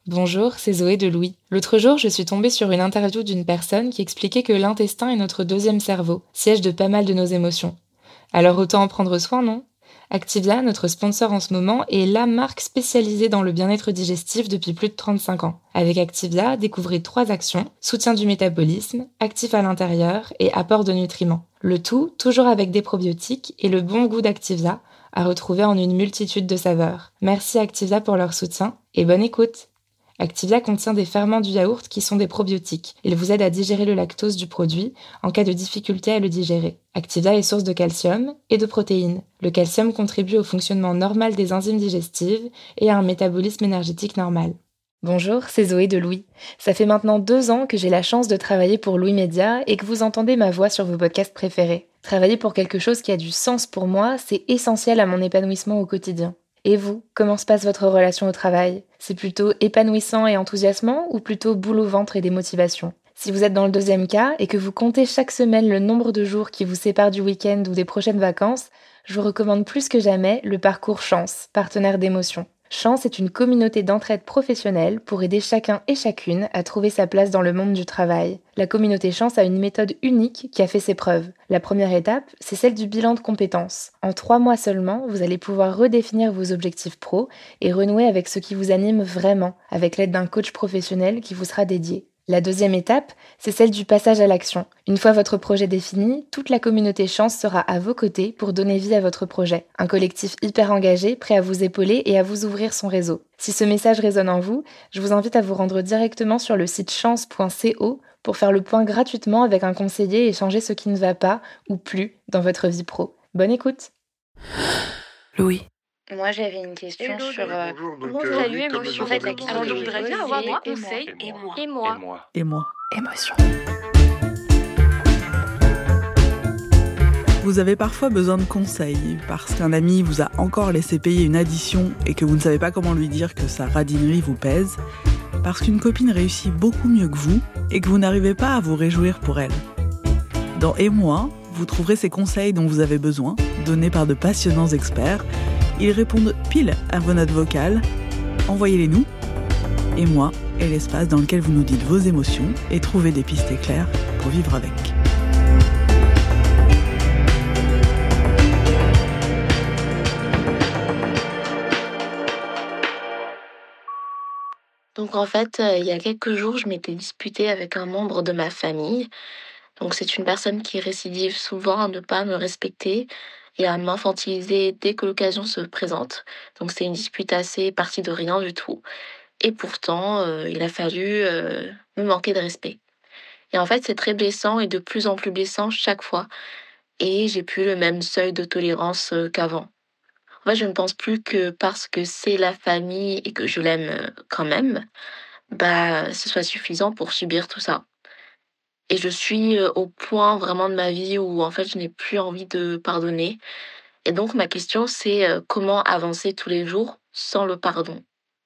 Bonjour, c'est Zoé de Louis. L'autre jour, je suis tombée sur une interview d'une personne qui expliquait que l'intestin est notre deuxième cerveau, siège de pas mal de nos émotions. Alors autant en prendre soin, non? Activia, notre sponsor en ce moment, est la marque spécialisée dans le bien-être digestif depuis plus de 35 ans. Avec Activia, découvrez 3 actions: soutien du métabolisme, actif à l'intérieur et apport de nutriments. Le tout, toujours avec des probiotiques et le bon goût d'Activia, à retrouver en une multitude de saveurs. Merci Activia pour leur soutien et bonne écoute! Activia contient des ferments du yaourt qui sont des probiotiques. Ils vous aident à digérer le lactose du produit en cas de difficulté à le digérer. Activia est source de calcium et de protéines. Le calcium contribue au fonctionnement normal des enzymes digestives et à un métabolisme énergétique normal. Bonjour, c'est Zoé de Louis. Ça fait maintenant 2 ans que j'ai la chance de travailler pour Louis Média et que vous entendez ma voix sur vos podcasts préférés. Travailler pour quelque chose qui a du sens pour moi, c'est essentiel à mon épanouissement au quotidien. Et vous, comment se passe votre relation au travail? C'est plutôt épanouissant et enthousiasmant ou plutôt boule au ventre et démotivation? Si vous êtes dans le deuxième cas et que vous comptez chaque semaine le nombre de jours qui vous séparent du week-end ou des prochaines vacances, je vous recommande plus que jamais le parcours Chance, partenaire d'émotion. Chance est une communauté d'entraide professionnelle pour aider chacun et chacune à trouver sa place dans le monde du travail. La communauté Chance a une méthode unique qui a fait ses preuves. La première étape, c'est celle du bilan de compétences. En 3 mois seulement, vous allez pouvoir redéfinir vos objectifs pro et renouer avec ce qui vous anime vraiment, avec l'aide d'un coach professionnel qui vous sera dédié. La deuxième étape, c'est celle du passage à l'action. Une fois votre projet défini, toute la communauté Chance sera à vos côtés pour donner vie à votre projet. Un collectif hyper engagé, prêt à vous épauler et à vous ouvrir son réseau. Si ce message résonne en vous, je vous invite à vous rendre directement sur le site chance.co pour faire le point gratuitement avec un conseiller et changer ce qui ne va pas ou plus dans votre vie pro. Bonne écoute! Louis. Moi, j'avais une question sur Bonjour, salut émotion. En fait, la question alors, que je je voudrais voudrais bien bien avoir avoir des conseils conseils. et moi. Et moi. Émotion. Vous avez parfois besoin de conseils parce qu'un ami vous a encore laissé payer une addition et que vous ne savez pas comment lui dire que sa radinerie vous pèse, parce qu'une copine réussit beaucoup mieux que vous et que vous n'arrivez pas à vous réjouir pour elle. Dans Et moi, vous trouverez ces conseils dont vous avez besoin, donnés par de passionnants experts. Ils répondent pile à vos notes vocales. Envoyez-les nous. Et moi est l'espace dans lequel vous nous dites vos émotions et trouvez des pistes éclairs pour vivre avec. Donc en fait, il y a quelques jours, je m'étais disputée avec un membre de ma famille. Donc c'est une personne qui récidive souvent à ne pas me respecter et à m'infantiliser dès que l'occasion se présente. Donc c'est une dispute assez partie de rien du tout. Et pourtant, il a fallu me manquer de respect. Et en fait, c'est très blessant et de plus en plus blessant chaque fois. Et j'ai plus le même seuil de tolérance qu'avant. En fait, je ne pense plus que parce que c'est la famille et que je l'aime quand même, bah, ce soit suffisant pour subir tout ça. Et je suis au point vraiment de ma vie où en fait, je n'ai plus envie de pardonner. Et donc, ma question, c'est comment avancer tous les jours sans le pardon?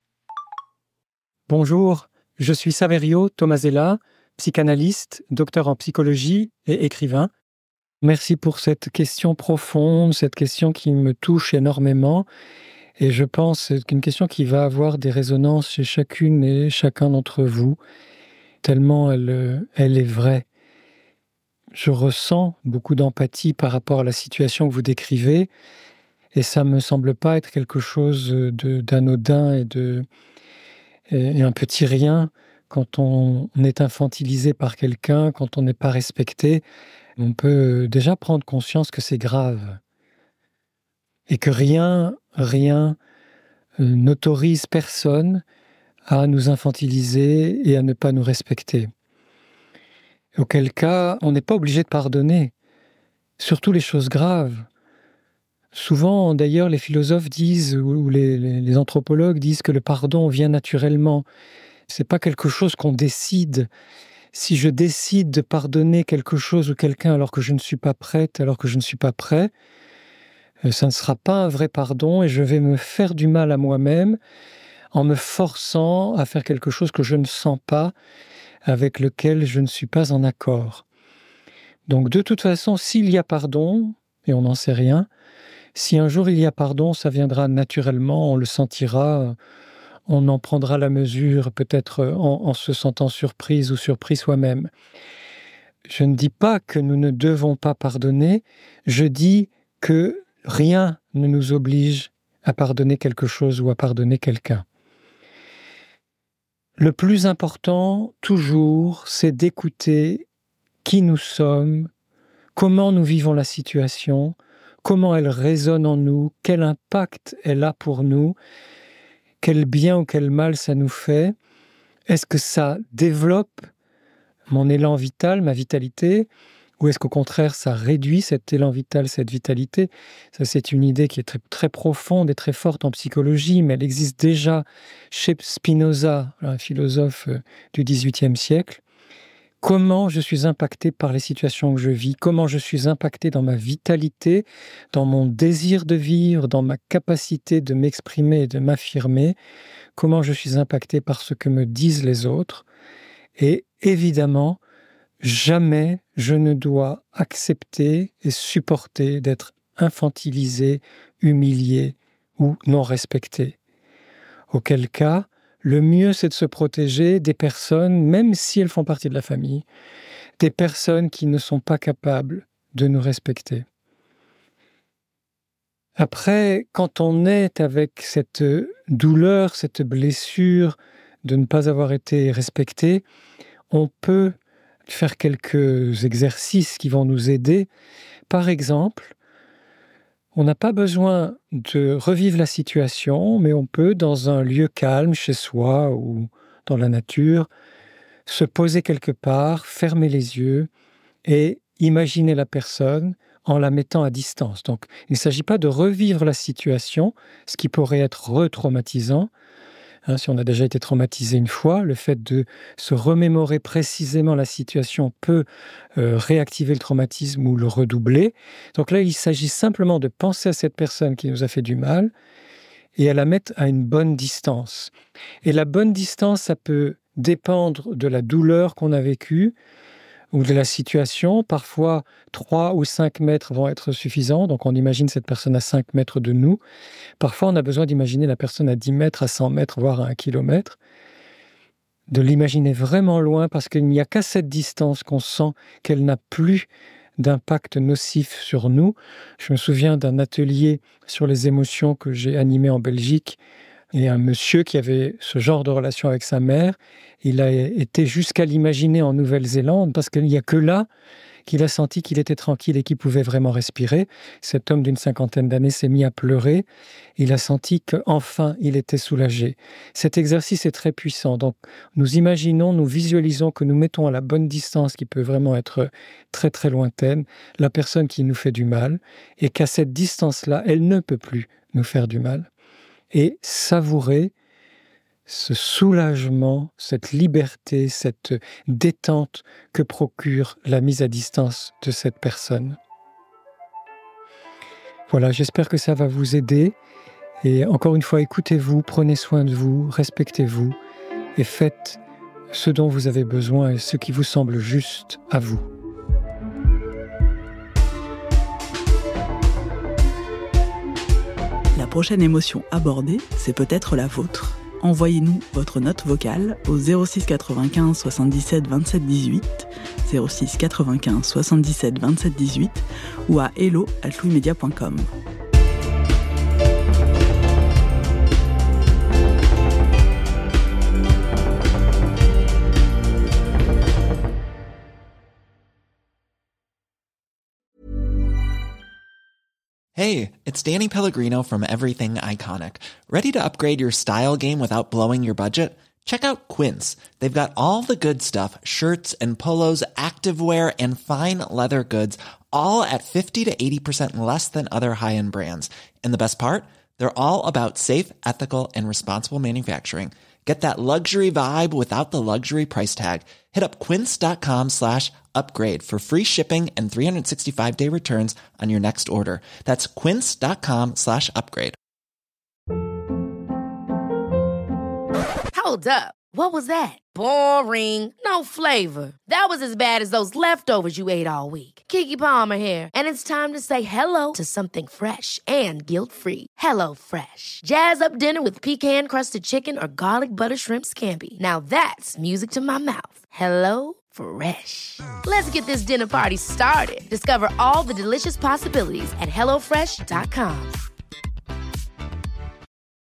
Bonjour, je suis Saverio Tomasella, psychanalyste, docteur en psychologie et écrivain. Merci pour cette question profonde, cette question qui me touche énormément. Et je pense que c'est une question qui va avoir des résonances chez chacune et chacun d'entre vous, tellement elle est vraie. Je ressens beaucoup d'empathie par rapport à la situation que vous décrivez, et ça me semble pas être quelque chose d'anodin et un petit rien quand on est infantilisé par quelqu'un, quand on n'est pas respecté. On peut déjà prendre conscience que c'est grave et que rien n'autorise personne à nous infantiliser et à ne pas nous respecter. Auquel cas, on n'est pas obligé de pardonner, surtout les choses graves. Souvent, d'ailleurs, les philosophes disent, ou les anthropologues disent que le pardon vient naturellement. C'est pas quelque chose qu'on décide. Si je décide de pardonner quelque chose ou quelqu'un alors que je ne suis pas prête, alors que je ne suis pas prêt, ça ne sera pas un vrai pardon et je vais me faire du mal à moi-même en me forçant à faire quelque chose que je ne sens pas, avec lequel je ne suis pas en accord. Donc de toute façon, s'il y a pardon, et on n'en sait rien, si un jour il y a pardon, ça viendra naturellement, on le sentira on en prendra la mesure peut-être en se sentant surprise ou surpris soi-même. Je ne dis pas que nous ne devons pas pardonner, je dis que rien ne nous oblige à pardonner quelque chose ou à pardonner quelqu'un. Le plus important, toujours, c'est d'écouter qui nous sommes, comment nous vivons la situation, comment elle résonne en nous, quel impact elle a pour nous, quel bien ou quel mal ça nous fait. Est-ce que ça développe mon élan vital, ma vitalité, ou est-ce qu'au contraire ça réduit cet élan vital, cette vitalité? Ça, c'est une idée qui est très, très profonde et très forte en psychologie, mais elle existe déjà chez Spinoza, un philosophe du XVIIIe siècle. Comment je suis impacté par les situations que je vis, comment je suis impacté dans ma vitalité, dans mon désir de vivre, dans ma capacité de m'exprimer et de m'affirmer, comment je suis impacté par ce que me disent les autres. Et évidemment, jamais je ne dois accepter et supporter d'être infantilisé, humilié ou non respecté. Auquel cas, le mieux, c'est de se protéger des personnes, même si elles font partie de la famille, des personnes qui ne sont pas capables de nous respecter. Après, quand on est avec cette douleur, cette blessure de ne pas avoir été respecté, on peut faire quelques exercices qui vont nous aider. Par exemple, on n'a pas besoin de revivre la situation, mais on peut, dans un lieu calme, chez soi ou dans la nature, se poser quelque part, fermer les yeux et imaginer la personne en la mettant à distance. Donc, il ne s'agit pas de revivre la situation, ce qui pourrait être retraumatisant. Si on a déjà été traumatisé une fois, le fait de se remémorer précisément la situation peut réactiver le traumatisme ou le redoubler. Donc là, il s'agit simplement de penser à cette personne qui nous a fait du mal et à la mettre à une bonne distance. Et la bonne distance, ça peut dépendre de la douleur qu'on a vécue ou de la situation. Parfois, 3 ou 5 mètres vont être suffisants. Donc, on imagine cette personne à 5 mètres de nous. Parfois, on a besoin d'imaginer la personne à 10 mètres, à 100 mètres, voire à 1 kilomètre. De l'imaginer vraiment loin, parce qu'il n'y a qu'à cette distance qu'on sent qu'elle n'a plus d'impact nocif sur nous. Je me souviens d'un atelier sur les émotions que j'ai animé en Belgique. Et un monsieur qui avait ce genre de relation avec sa mère, il a été jusqu'à l'imaginer en Nouvelle-Zélande, parce qu'il n'y a que là qu'il a senti qu'il était tranquille et qu'il pouvait vraiment respirer. Cet homme d'une 50aine d'années s'est mis à pleurer. Il a senti qu'enfin, il était soulagé. Cet exercice est très puissant. Donc, nous imaginons, nous visualisons que nous mettons à la bonne distance, qui peut vraiment être très très lointaine, la personne qui nous fait du mal, et qu'à cette distance-là, elle ne peut plus nous faire du mal. Et savourer ce soulagement, cette liberté, cette détente que procure la mise à distance de cette personne. Voilà, j'espère que ça va vous aider. Et encore une fois, écoutez-vous, prenez soin de vous, respectez-vous et faites ce dont vous avez besoin et ce qui vous semble juste à vous. La prochaine émotion abordée, c'est peut-être la vôtre. Envoyez-nous votre note vocale au 06 95 77 27 18, 06 95 77 27 18 ou à hello@louismedia.com. Hey, it's Danny Pellegrino from Everything Iconic. Ready to upgrade your style game without blowing your budget? Check out Quince. They've got all the good stuff, shirts and polos, activewear, and fine leather goods, all at 50 to 80% less than other high-end brands. And the best part? They're all about safe, ethical, and responsible manufacturing. Get that luxury vibe without the luxury price tag. Hit up quince.com/upgrade for free shipping and 365-day returns on your next order. That's quince.com/upgrade. Hold up. What was that? Boring. No flavor. That was as bad as those leftovers you ate all week. Keke Palmer here, and it's time to say hello to something fresh and guilt-free. Hello Fresh. Jazz up dinner with pecan-crusted chicken or garlic butter shrimp scampi. Now that's music to my mouth. Hello Fresh. Let's get this dinner party started. Discover all the delicious possibilities at HelloFresh.com.